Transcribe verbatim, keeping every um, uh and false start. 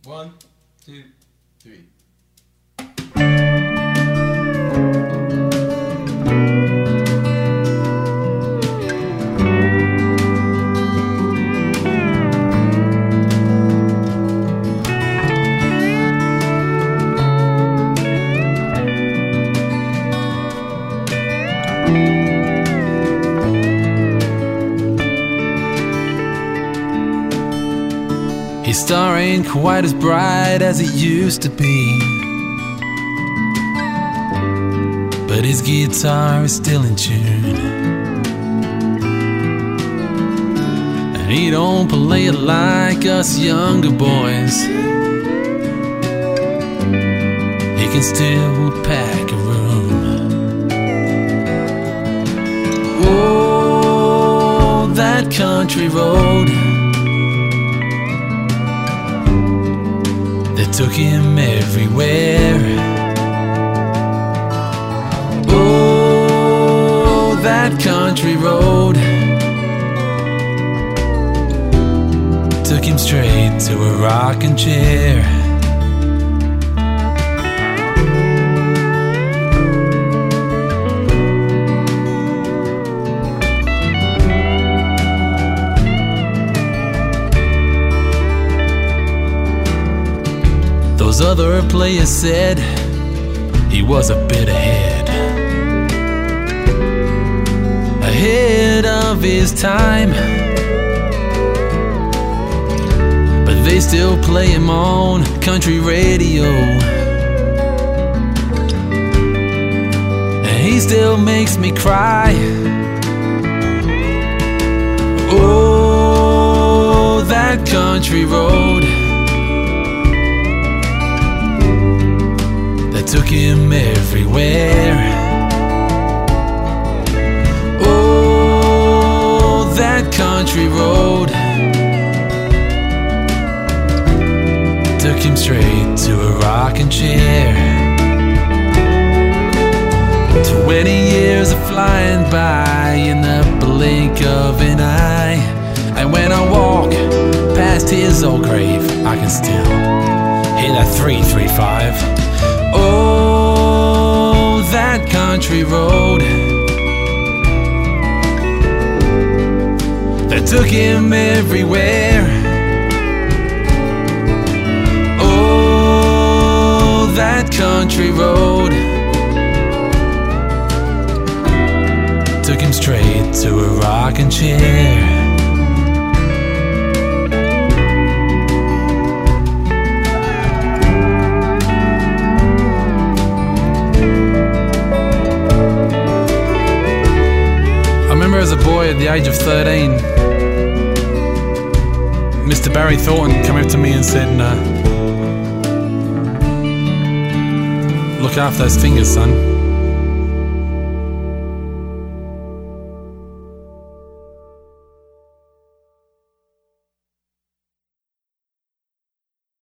One, two, three. His star ain't quite as bright as it used to be, but his guitar is still in tune, and he don't play it like us younger boys. He can still pack a room. Oh, that country road that took him everywhere. Oh, that country road took him straight to a rocking chair. Those other players said he was a bit ahead, ahead of his time, but they still play him on country radio, and he still makes me cry. Oh, that country road took him everywhere. Oh, that country road took him straight to a rocking chair. Twenty years are flying by in the blink of an eye, and when I walk past his old grave, I can still hear that three three five. Oh, that country road that took him everywhere. Oh, that country road took him straight to a rocking chair. As a boy at the age of thirteen, Mister Barry Thornton came up to me and said, nah, look after those fingers, son.